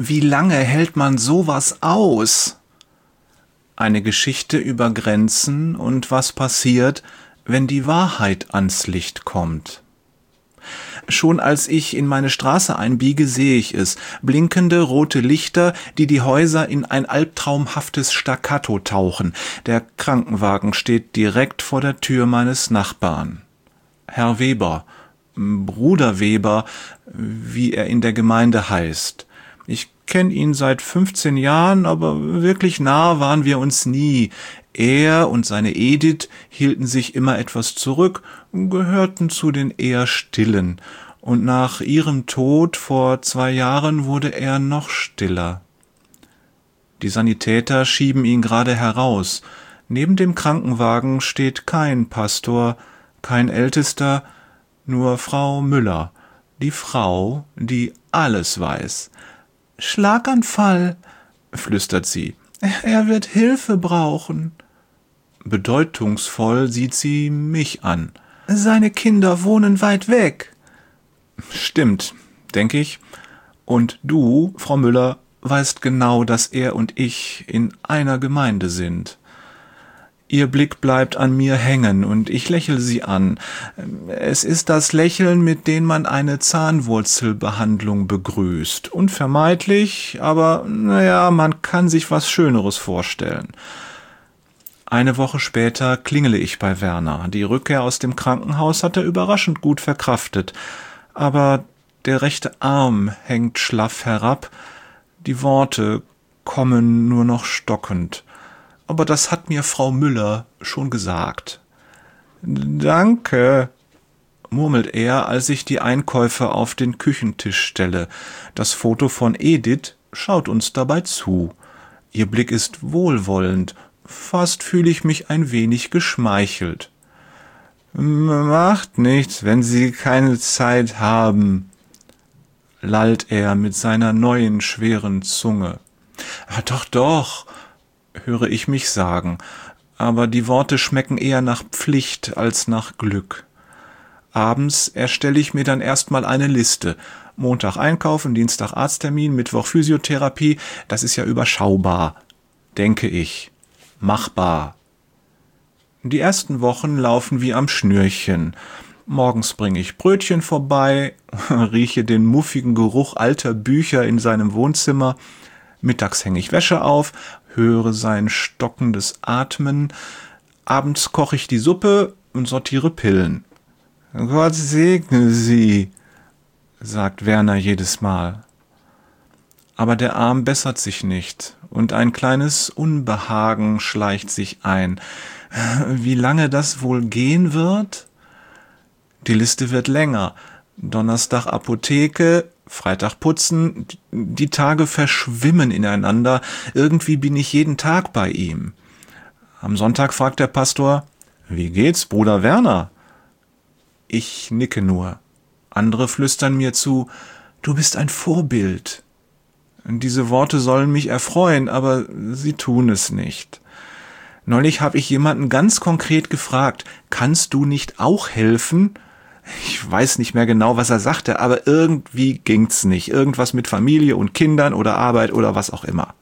Wie lange hält man sowas aus? Eine Geschichte über Grenzen und was passiert, wenn die Wahrheit ans Licht kommt. Schon als ich in meine Straße einbiege, sehe ich es. Blinkende rote Lichter, die die Häuser in ein albtraumhaftes Staccato tauchen. Der Krankenwagen steht direkt vor der Tür meines Nachbarn. Herr Weber, Bruder Weber, wie er in der Gemeinde heißt. Ich kenne ihn seit 15 Jahren, aber wirklich nah waren wir uns nie. Er und seine Edith hielten sich immer etwas zurück, gehörten zu den eher Stillen. Und nach ihrem Tod vor 2 Jahren wurde er noch stiller. Die Sanitäter schieben ihn gerade heraus. Neben dem Krankenwagen steht kein Pastor, kein Ältester, nur Frau Müller, die Frau, die alles weiß. »Schlaganfall«, flüstert sie. »Er wird Hilfe brauchen.« Bedeutungsvoll sieht sie mich an. »Seine Kinder wohnen weit weg.« »Stimmt«, denke ich. »Und du, Frau Müller, weißt genau, dass er und ich in einer Gemeinde sind.« Ihr Blick bleibt an mir hängen und ich lächle sie an. Es ist das Lächeln, mit dem man eine Zahnwurzelbehandlung begrüßt. Unvermeidlich, aber naja, man kann sich was Schöneres vorstellen. Eine Woche später klingele ich bei Werner. Die Rückkehr aus dem Krankenhaus hat er überraschend gut verkraftet. Aber der rechte Arm hängt schlaff herab. Die Worte kommen nur noch stockend. Aber das hat mir Frau Müller schon gesagt. »Danke«, murmelt er, als ich die Einkäufe auf den Küchentisch stelle. Das Foto von Edith schaut uns dabei zu. Ihr Blick ist wohlwollend. Fast fühle ich mich ein wenig geschmeichelt. »Macht nichts, wenn Sie keine Zeit haben«, lallt er mit seiner neuen schweren Zunge. »Doch, doch«, höre ich mich sagen, aber die Worte schmecken eher nach Pflicht als nach Glück. Abends erstelle ich mir dann erstmal eine Liste. Montag einkaufen, Dienstag Arzttermin, Mittwoch Physiotherapie, das ist ja überschaubar, denke ich. Machbar. Die ersten Wochen laufen wie am Schnürchen. Morgens bringe ich Brötchen vorbei, rieche den muffigen Geruch alter Bücher in seinem Wohnzimmer. Mittags hänge ich Wäsche auf, höre sein stockendes Atmen. Abends koche ich die Suppe und sortiere Pillen. »Gott segne Sie«, sagt Werner jedes Mal. Aber der Arm bessert sich nicht und ein kleines Unbehagen schleicht sich ein. Wie lange das wohl gehen wird? Die Liste wird länger. Donnerstag Apotheke, Freitag putzen, die Tage verschwimmen ineinander. Irgendwie bin ich jeden Tag bei ihm. Am Sonntag fragt der Pastor, »Wie geht's, Bruder Werner?« Ich nicke nur. Andere flüstern mir zu, »Du bist ein Vorbild.« Diese Worte sollen mich erfreuen, aber sie tun es nicht. Neulich habe ich jemanden ganz konkret gefragt, »Kannst du nicht auch helfen?« Ich weiß nicht mehr genau, was er sagte, aber irgendwie ging's nicht. Irgendwas mit Familie und Kindern oder Arbeit oder was auch immer.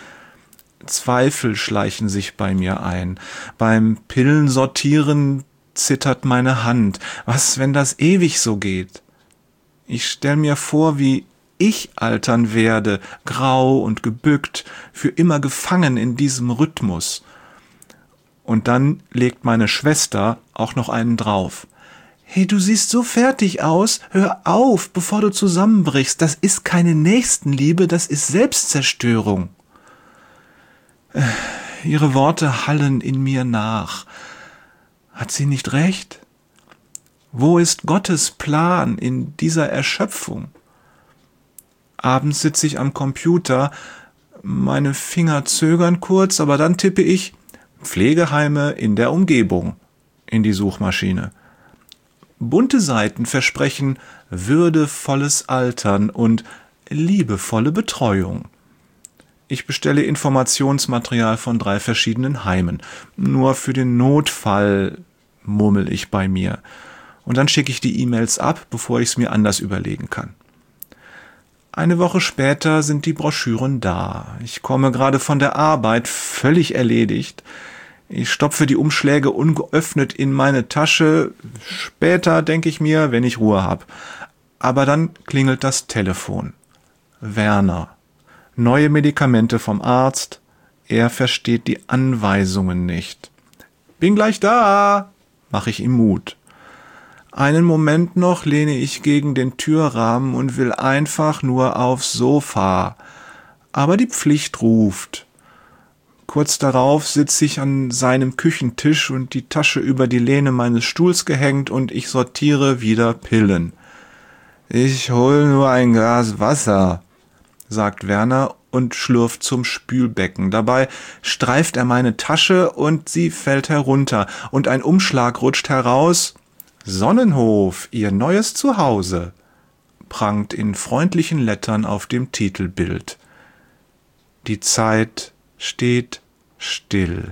Zweifel schleichen sich bei mir ein. Beim Pillensortieren zittert meine Hand. Was, wenn das ewig so geht? Ich stelle mir vor, wie ich altern werde, grau und gebückt, für immer gefangen in diesem Rhythmus. Und dann legt meine Schwester auch noch einen drauf. »Hey, du siehst so fertig aus. Hör auf, bevor du zusammenbrichst. Das ist keine Nächstenliebe, das ist Selbstzerstörung.« Ihre Worte hallen in mir nach. Hat sie nicht recht? Wo ist Gottes Plan in dieser Erschöpfung? Abends sitze ich am Computer. Meine Finger zögern kurz, aber dann tippe ich »Pflegeheime in der Umgebung« in die Suchmaschine. Bunte Seiten versprechen würdevolles Altern und liebevolle Betreuung. Ich bestelle Informationsmaterial von 3 verschiedenen Heimen. Nur für den Notfall, murmel ich bei mir. Und dann schicke ich die E-Mails ab, bevor ich es mir anders überlegen kann. Eine Woche später sind die Broschüren da. Ich komme gerade von der Arbeit, völlig erledigt. Ich stopfe die Umschläge ungeöffnet in meine Tasche. Später, denke ich mir, wenn ich Ruhe habe. Aber dann klingelt das Telefon. Werner. Neue Medikamente vom Arzt. Er versteht die Anweisungen nicht. Bin gleich da, mache ich ihm Mut. Einen Moment noch lehne ich gegen den Türrahmen und will einfach nur aufs Sofa. Aber die Pflicht ruft. Kurz darauf sitze ich an seinem Küchentisch und die Tasche über die Lehne meines Stuhls gehängt und ich sortiere wieder Pillen. Ich hol nur ein Glas Wasser, sagt Werner und schlürft zum Spülbecken. Dabei streift er meine Tasche und sie fällt herunter und ein Umschlag rutscht heraus. Sonnenhof, Ihr neues Zuhause, prangt in freundlichen Lettern auf dem Titelbild. Die Zeit steht still.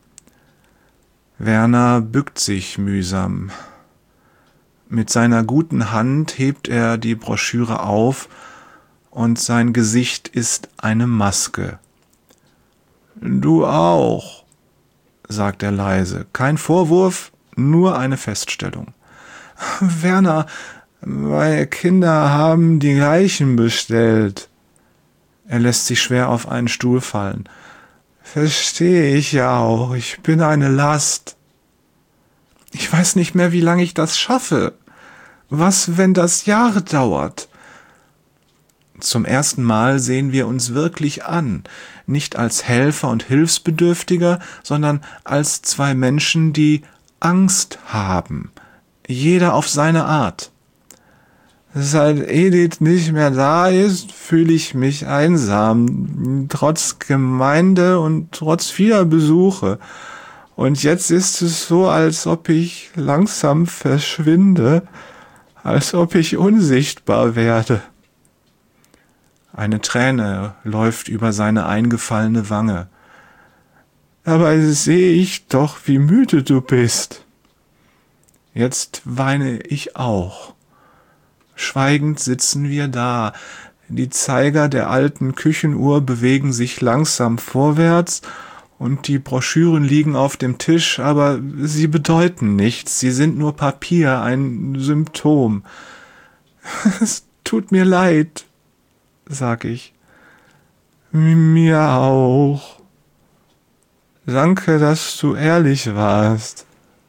Werner bückt sich mühsam. Mit seiner guten Hand hebt er die Broschüre auf und sein Gesicht ist eine Maske. Du auch, sagt er leise. Kein Vorwurf, nur eine Feststellung. Werner, meine Kinder haben die gleichen bestellt. Er lässt sich schwer auf einen Stuhl fallen. Verstehe ich ja auch, ich bin eine Last. Ich weiß nicht mehr, wie lange ich das schaffe. Was, wenn das Jahre dauert? Zum ersten Mal sehen wir uns wirklich an, nicht als Helfer und Hilfsbedürftiger, sondern als zwei Menschen, die Angst haben. Jeder auf seine Art. Seit Edith nicht mehr da ist, fühle ich mich einsam, trotz Gemeinde und trotz vieler Besuche. Und jetzt ist es so, als ob ich langsam verschwinde, als ob ich unsichtbar werde. Eine Träne läuft über seine eingefallene Wange. Dabei sehe ich doch, wie müde du bist. Jetzt weine ich auch. Schweigend sitzen wir da. Die Zeiger der alten Küchenuhr bewegen sich langsam vorwärts und die Broschüren liegen auf dem Tisch, aber sie bedeuten nichts. Sie sind nur Papier, ein Symptom. Es tut mir leid, sag ich. Mir auch. Danke, dass du ehrlich warst.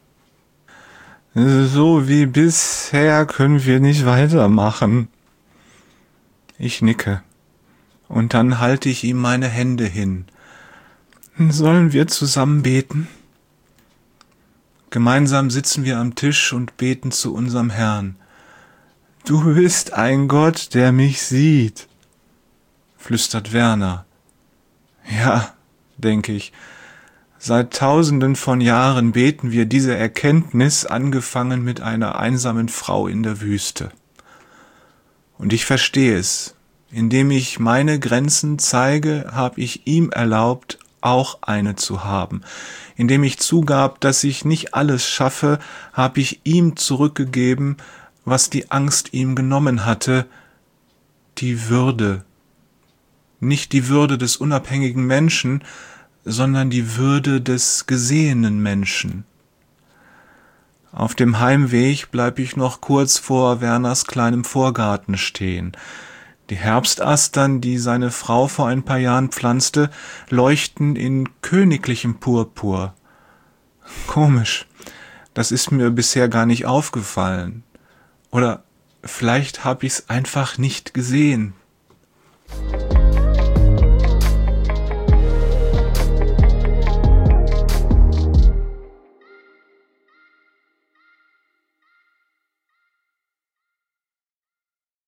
So wie bisher können wir nicht weitermachen. Ich nicke. Und dann halte ich ihm meine Hände hin. Sollen wir zusammen beten? Gemeinsam sitzen wir am Tisch und beten zu unserem Herrn. Du bist ein Gott, der mich sieht, flüstert Werner. Ja, denke ich. Seit Tausenden von Jahren beten wir diese Erkenntnis, angefangen mit einer einsamen Frau in der Wüste. Und ich verstehe es. Indem ich meine Grenzen zeige, habe ich ihm erlaubt, auch eine zu haben. Indem ich zugab, dass ich nicht alles schaffe, habe ich ihm zurückgegeben, was die Angst ihm genommen hatte, die Würde. Nicht die Würde des unabhängigen Menschen, sondern die Würde des gesehenen Menschen. Auf dem Heimweg bleibe ich noch kurz vor Werners kleinem Vorgarten stehen. Die Herbstastern, die seine Frau vor ein paar Jahren pflanzte, leuchten in königlichem Purpur. Komisch, das ist mir bisher gar nicht aufgefallen. Oder vielleicht habe ich es einfach nicht gesehen.